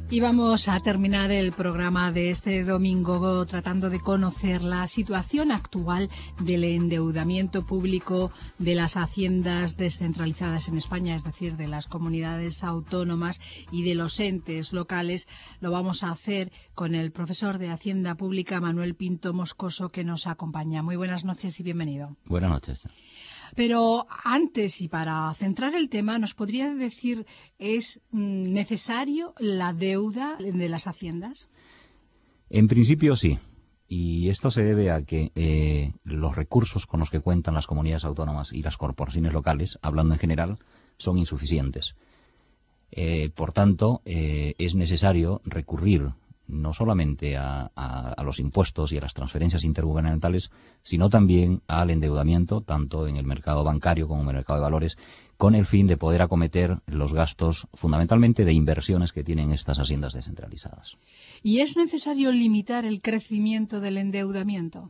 Y vamos a terminar el programa de este domingo tratando de conocer la situación actual del endeudamiento público de las haciendas descentralizadas en España, es decir, de las comunidades autónomas y de los entes locales. Lo vamos a hacer con el profesor de Hacienda Pública, Manuel Pinto Moscoso, que nos acompaña. Muy buenas noches y bienvenido. Buenas noches. Pero antes, y para centrar el tema, ¿nos podría decir, es necesario la deuda de las haciendas? En principio sí, y esto se debe a que los recursos con los que cuentan las comunidades autónomas y las corporaciones locales, hablando en general, son insuficientes. Por tanto, es necesario recurrir no solamente a los impuestos y a las transferencias intergubernamentales, sino también al endeudamiento, tanto en el mercado bancario como en el mercado de valores, con el fin de poder acometer los gastos fundamentalmente de inversiones que tienen estas haciendas descentralizadas. ¿Y es necesario limitar el crecimiento del endeudamiento?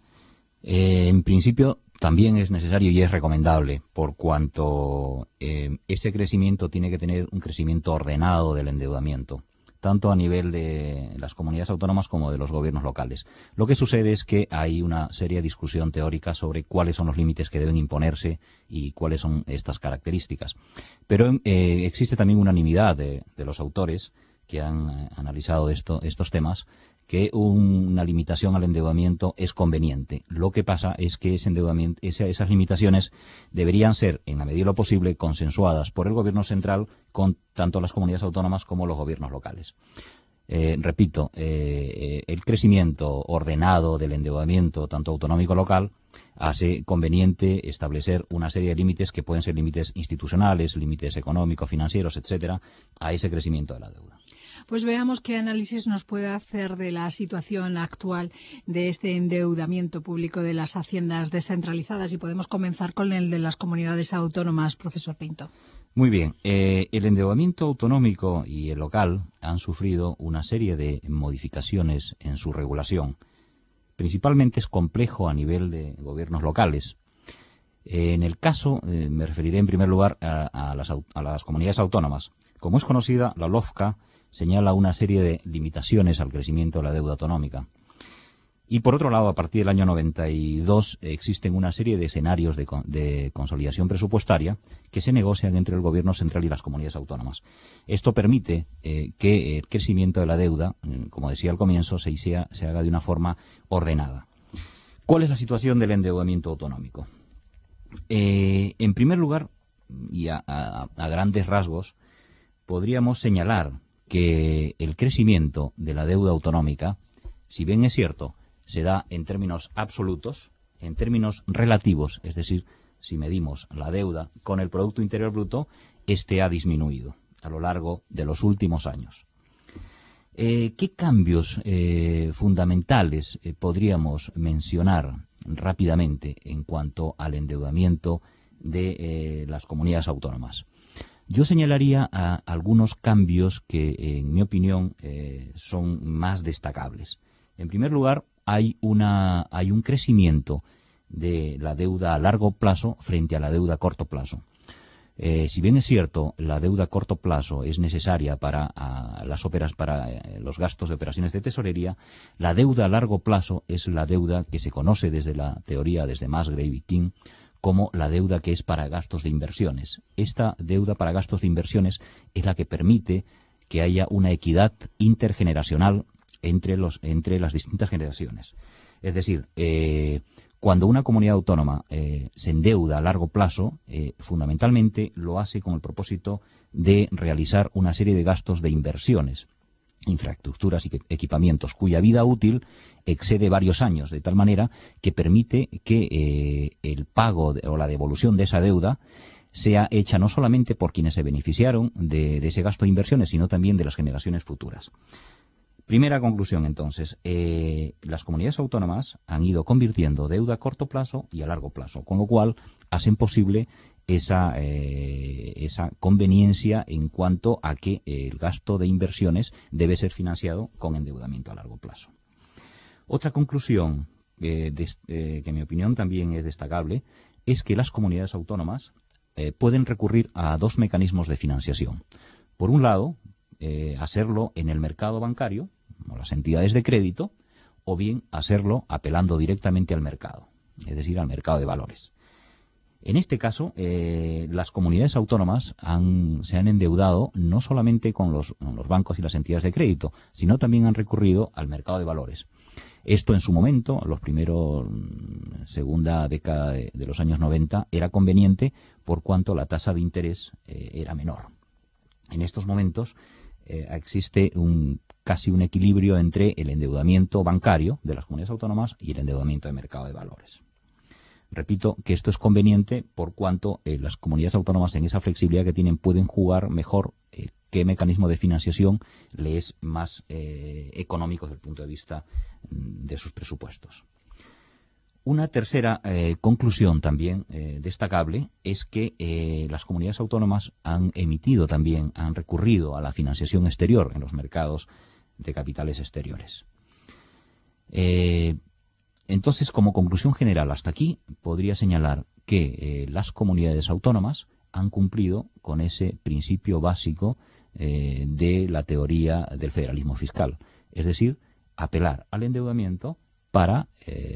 En principio también es necesario y es recomendable, por cuanto ese crecimiento tiene que tener un crecimiento ordenado del endeudamiento, tanto a nivel de las comunidades autónomas como de los gobiernos locales. Lo que sucede es que hay una seria discusión teórica sobre cuáles son los límites que deben imponerse y cuáles son estas características. Pero existe también unanimidad de los autores que han analizado estos temas, que una limitación al endeudamiento es conveniente. Lo que pasa es que ese endeudamiento, esas limitaciones deberían ser, en la medida de lo posible, consensuadas por el Gobierno central con tanto las comunidades autónomas como los gobiernos locales. Repito, el crecimiento ordenado del endeudamiento, tanto autonómico como local, hace conveniente establecer una serie de límites que pueden ser límites institucionales, límites económicos, financieros, etcétera, a ese crecimiento de la deuda. Pues veamos qué análisis nos puede hacer de la situación actual de este endeudamiento público de las haciendas descentralizadas, y podemos comenzar con el de las comunidades autónomas, profesor Pinto. Muy bien. El endeudamiento autonómico y el local han sufrido una serie de modificaciones en su regulación. Principalmente es complejo a nivel de gobiernos locales. En el caso, me referiré en primer lugar a las comunidades autónomas. Como es conocida, la LOFCA señala una serie de limitaciones al crecimiento de la deuda autonómica. Y por otro lado, a partir del año 92 existen una serie de escenarios de consolidación presupuestaria que se negocian entre el Gobierno central y las comunidades autónomas. Esto permite que el crecimiento de la deuda, como decía al comienzo, se haga de una forma ordenada. ¿Cuál es la situación del endeudamiento autonómico? En primer lugar, y a grandes rasgos, podríamos señalar que el crecimiento de la deuda autonómica, si bien es cierto, se da en términos absolutos, en términos relativos, es decir, si medimos la deuda con el Producto Interior Bruto, este ha disminuido a lo largo de los últimos años. ¿Qué cambios fundamentales podríamos mencionar rápidamente en cuanto al endeudamiento de las comunidades autónomas? Yo señalaría a algunos cambios que, en mi opinión, son más destacables. En primer lugar, hay un crecimiento de la deuda a largo plazo frente a la deuda a corto plazo. Si bien es cierto, la deuda a corto plazo es necesaria para los gastos de operaciones de tesorería, la deuda a largo plazo es la deuda que se conoce desde la teoría, desde Musgrave y King, como la deuda que es para gastos de inversiones. Esta deuda para gastos de inversiones es la que permite que haya una equidad intergeneracional entre las distintas generaciones. Es decir, cuando una comunidad autónoma se endeuda a largo plazo, fundamentalmente lo hace con el propósito de realizar una serie de gastos de inversiones, infraestructuras y equipamientos cuya vida útil excede varios años, de tal manera que permite que el pago o la devolución de esa deuda sea hecha no solamente por quienes se beneficiaron de ese gasto de inversiones, sino también de las generaciones futuras. Primera conclusión, entonces, las comunidades autónomas han ido convirtiendo deuda a corto plazo y a largo plazo, con lo cual hacen posible esa conveniencia en cuanto a que el gasto de inversiones debe ser financiado con endeudamiento a largo plazo. Otra conclusión que en mi opinión también es destacable es que las comunidades autónomas pueden recurrir a dos mecanismos de financiación. Por un lado, hacerlo en el mercado bancario, como las entidades de crédito, o bien hacerlo apelando directamente al mercado, es decir, al mercado de valores. En este caso, las comunidades autónomas se han endeudado no solamente con los bancos y las entidades de crédito, sino también han recurrido al mercado de valores. Esto en su momento, segunda década de los años 90, era conveniente por cuanto la tasa de interés era menor. En estos momentos existe casi un equilibrio entre el endeudamiento bancario de las comunidades autónomas y el endeudamiento de mercado de valores. Repito que esto es conveniente por cuanto las comunidades autónomas en esa flexibilidad que tienen pueden jugar mejor qué mecanismo de financiación le es más económico desde el punto de vista de sus presupuestos. Una tercera conclusión también destacable es que las comunidades autónomas han recurrido a la financiación exterior en los mercados de capitales exteriores. Entonces, como conclusión general, hasta aquí podría señalar que las comunidades autónomas han cumplido con ese principio básico de la teoría del federalismo fiscal, es decir, apelar al endeudamiento para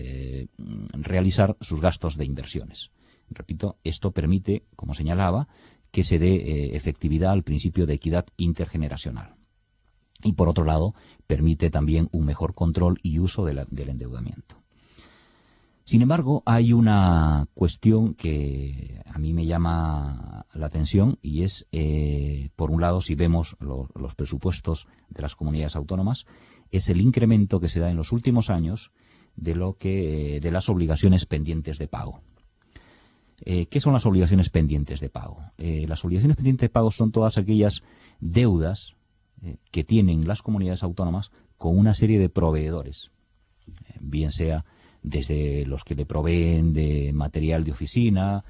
realizar sus gastos de inversiones. Repito, esto permite, como señalaba, que se dé efectividad al principio de equidad intergeneracional. Y por otro lado, permite también un mejor control y uso del endeudamiento. Sin embargo, hay una cuestión que a mí me llama la atención y es, por un lado, si vemos los presupuestos de las comunidades autónomas, es el incremento que se da en los últimos años de las obligaciones pendientes de pago. ¿Qué son las obligaciones pendientes de pago? Las obligaciones pendientes de pago son todas aquellas deudas que tienen las comunidades autónomas con una serie de proveedores, bien sea desde los que le proveen de material de oficina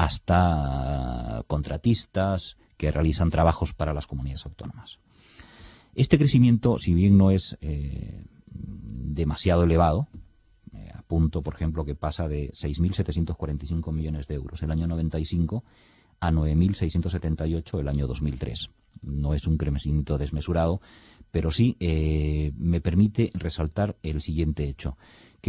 hasta contratistas que realizan trabajos para las comunidades autónomas. Este crecimiento, si bien no es demasiado elevado, apunto, por ejemplo, que pasa de 6.745 millones de euros el año 95 a 9.678 el año 2003. No es un crecimiento desmesurado, pero sí me permite resaltar el siguiente hecho,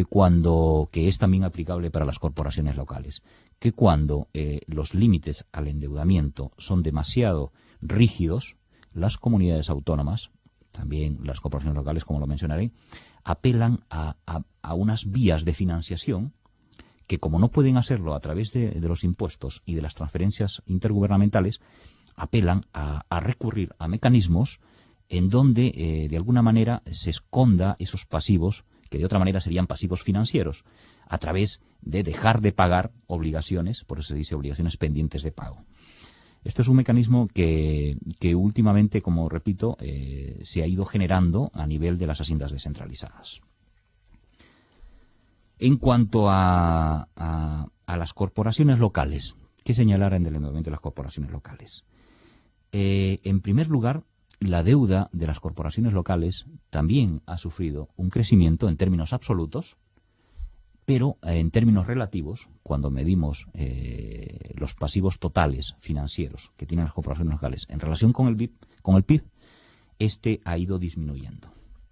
que es también aplicable para las corporaciones locales, que cuando los límites al endeudamiento son demasiado rígidos, las comunidades autónomas, también las corporaciones locales, como lo mencionaré, apelan a unas vías de financiación que, como no pueden hacerlo a través de los impuestos y de las transferencias intergubernamentales, apelan a recurrir a mecanismos en donde, de alguna manera, se esconda esos pasivos, que de otra manera serían pasivos financieros, a través de dejar de pagar obligaciones, por eso se dice obligaciones pendientes de pago. Esto es un mecanismo que últimamente, como repito, se ha ido generando a nivel de las haciendas descentralizadas. En cuanto a las corporaciones locales, ¿qué señalar en el endeudamiento de las corporaciones locales? En primer lugar, la deuda de las corporaciones locales también ha sufrido un crecimiento en términos absolutos, pero en términos relativos, cuando medimos los pasivos totales financieros que tienen las corporaciones locales en relación con el PIB, este ha ido disminuyendo.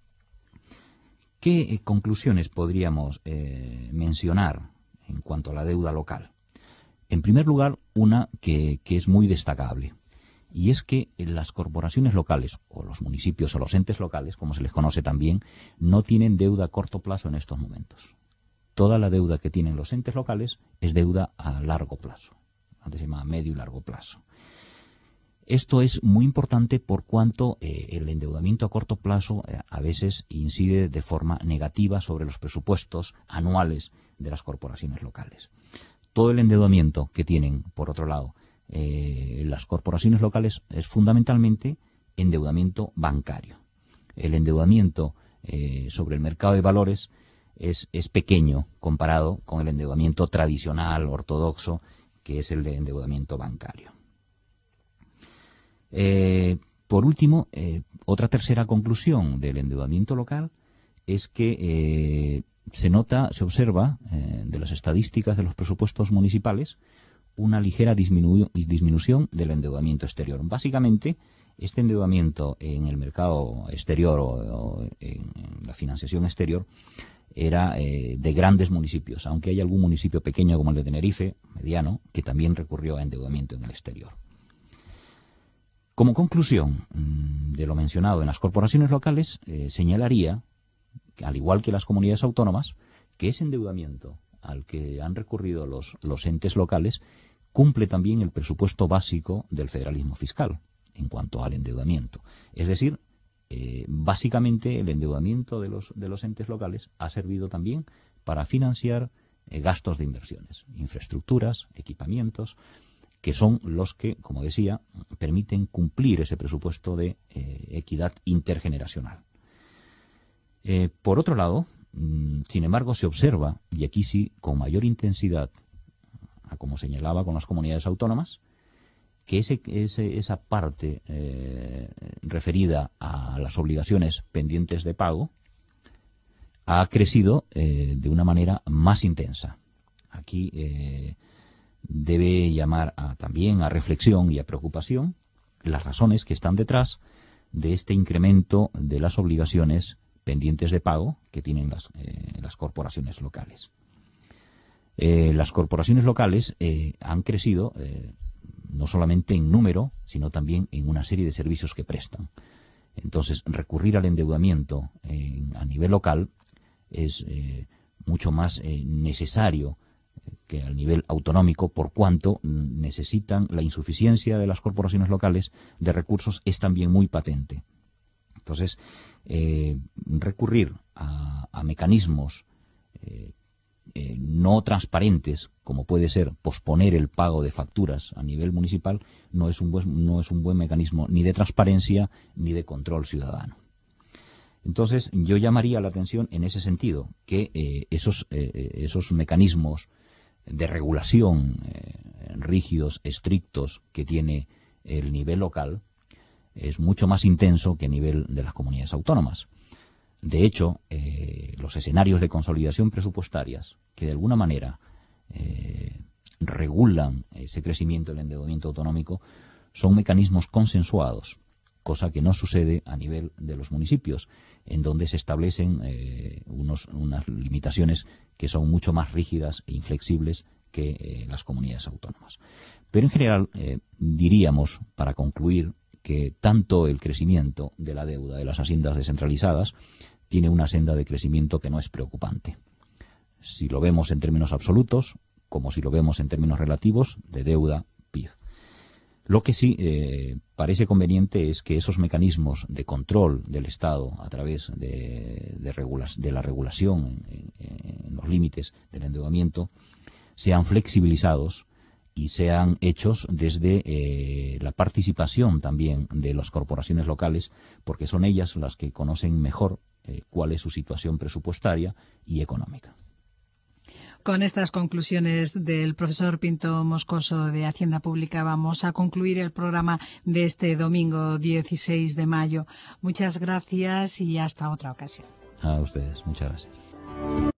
¿Qué conclusiones podríamos mencionar en cuanto a la deuda local? En primer lugar, una que es muy destacable, y es que las corporaciones locales, o los municipios o los entes locales, como se les conoce también, no tienen deuda a corto plazo en estos momentos. Toda la deuda que tienen los entes locales es deuda a largo plazo, antes se llama medio y largo plazo. Esto es muy importante por cuanto el endeudamiento a corto plazo a veces incide de forma negativa sobre los presupuestos anuales de las corporaciones locales. Todo el endeudamiento que tienen, por otro lado, las corporaciones locales es fundamentalmente endeudamiento bancario. El endeudamiento sobre el mercado de valores es pequeño comparado con el endeudamiento tradicional, ortodoxo, que es el de endeudamiento bancario. Por último, otra tercera conclusión del endeudamiento local es que se observa de las estadísticas de los presupuestos municipales una ligera disminución del endeudamiento exterior. Básicamente este endeudamiento en el mercado exterior o en la financiación exterior era de grandes municipios, aunque hay algún municipio pequeño como el de Tenerife, mediano, que también recurrió a endeudamiento en el exterior. Como conclusión de lo mencionado en las corporaciones locales, señalaría, al igual que las comunidades autónomas, que ese endeudamiento al que han recurrido los entes locales cumple también el presupuesto básico del federalismo fiscal en cuanto al endeudamiento. Es decir, básicamente el endeudamiento de los entes locales ha servido también para financiar gastos de inversiones, infraestructuras, equipamientos, que son los que, como decía, permiten cumplir ese presupuesto de equidad intergeneracional. Por otro lado, sin embargo, se observa, y aquí sí con mayor intensidad, como señalaba con las comunidades autónomas, que esa parte referida a las obligaciones pendientes de pago ha crecido de una manera más intensa. Aquí debe llamar también a reflexión y a preocupación las razones que están detrás de este incremento de las obligaciones pendientes de pago que tienen las corporaciones locales. Las corporaciones locales han crecido no solamente en número, sino también en una serie de servicios que prestan. Entonces, recurrir al endeudamiento a nivel local es mucho más necesario que al nivel autonómico, por cuanto necesitan la insuficiencia de las corporaciones locales de recursos es también muy patente. Entonces, recurrir a mecanismos no transparentes, como puede ser posponer el pago de facturas a nivel municipal, no es un buen mecanismo ni de transparencia ni de control ciudadano. Entonces, yo llamaría la atención en ese sentido, que esos mecanismos de regulación rígidos, estrictos, que tiene el nivel local, es mucho más intenso que a nivel de las comunidades autónomas. De hecho, los escenarios de consolidación presupuestarias, que de alguna manera regulan ese crecimiento del endeudamiento autonómico, son mecanismos consensuados, cosa que no sucede a nivel de los municipios, en donde se establecen unas limitaciones que son mucho más rígidas e inflexibles que las comunidades autónomas. Pero en general, diríamos, para concluir, que tanto el crecimiento de la deuda de las haciendas descentralizadas tiene una senda de crecimiento que no es preocupante. Si lo vemos en términos absolutos, como si lo vemos en términos relativos, de deuda, PIB. Lo que sí parece conveniente es que esos mecanismos de control del Estado a través de la regulación en los límites del endeudamiento sean flexibilizados y sean hechos desde la participación también de las corporaciones locales, porque son ellas las que conocen mejor cuál es su situación presupuestaria y económica. Con estas conclusiones del profesor Pinto Moscoso de Hacienda Pública vamos a concluir el programa de este domingo 16 de mayo. Muchas gracias y hasta otra ocasión. A ustedes, muchas gracias.